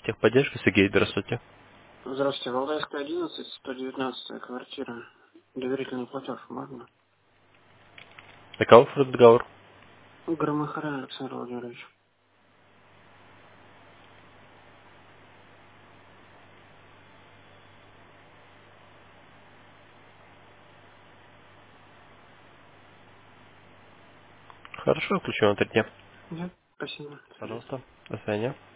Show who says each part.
Speaker 1: Техподдержка, Сергей, здравствуйте.
Speaker 2: Здравствуйте, Валдайская, 11, 119 квартира. Доверительный платеж можно?
Speaker 1: Каков разговор?
Speaker 2: Громыхаря Александр Владимирович.
Speaker 1: Хорошо, включу на 3 дня.
Speaker 2: Да, спасибо. До свидания.
Speaker 1: Пожалуйста. До свидания.